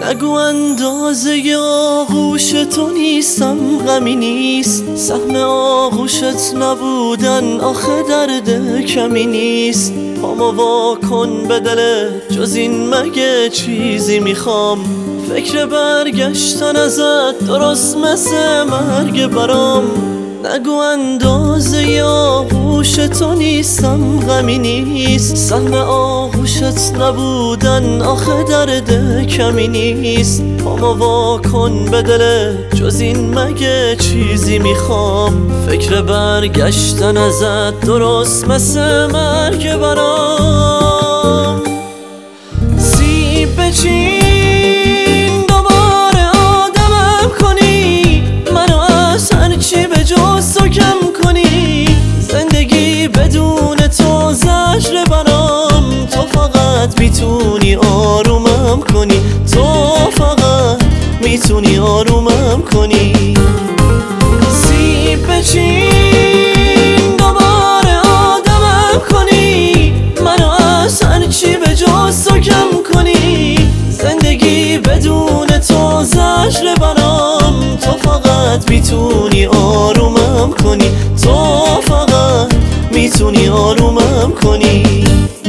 نگو اندازه آغوش تو نیستم، غمی نیست سهم آغوشت نبودن، آخه درد کمی نیست. پامو وا کن به دلت، جز این مگه چیزی میخوام؟ فکر برگشتن ازت درست مثل مرگ برام. نگو اندازه آغوش تو نیستم، غمی نیست سهم آغوشت نبودن، آخه درد کمی نیست. پامو وا کن به دلت، جز این مگه چیزی میخوام؟ فکر برگشتن ازت درست مثل مرگ برام. سیب بچین دوباره آدمم کنی، منو از هرچی به جز تو کم کنی. زندگی بدون تو زجر برام، تو فقط میتونی آرومم کنی، تو فقط میتونی آرومم کنی. سیب بچین دوباره آدمم کنی، منو از هرچی به جز تو کم کنی. زندگی بدون تو زجر برام، تو فقط میتونی آرومم کنی، تو فقط میتونی آرومم کنی.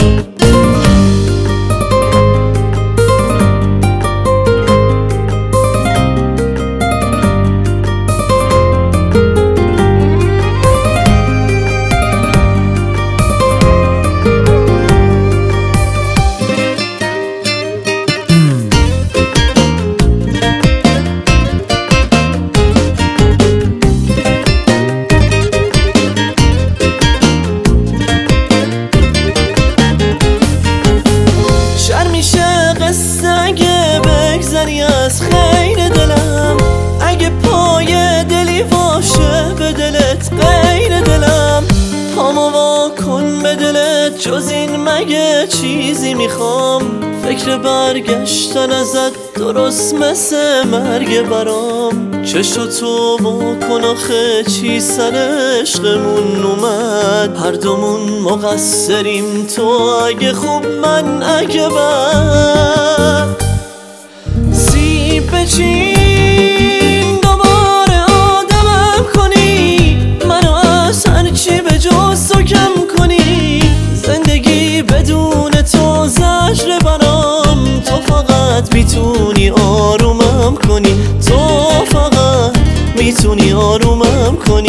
اگه بگذری از خیر دلم، اگه پای دلی باشه به دلت غیر دلم. پامو وا کن به دلت، جز این مگه چیزی میخوام؟ فکر برگشتن ازت درست مثل مرگ برام. چشو تو وا کن آخه چی سر عشقمون اومد؟ هر دومون مقصریم، تو اگه خوب من اگه بد. سیب بچین دوباره آدمم کنی، منو از هرچی به جز تو کم کنی. زندگی بدون تو زجر برام، تو فقط میتونی آرومم کنی، تو فقط میتونی آرومم کنی.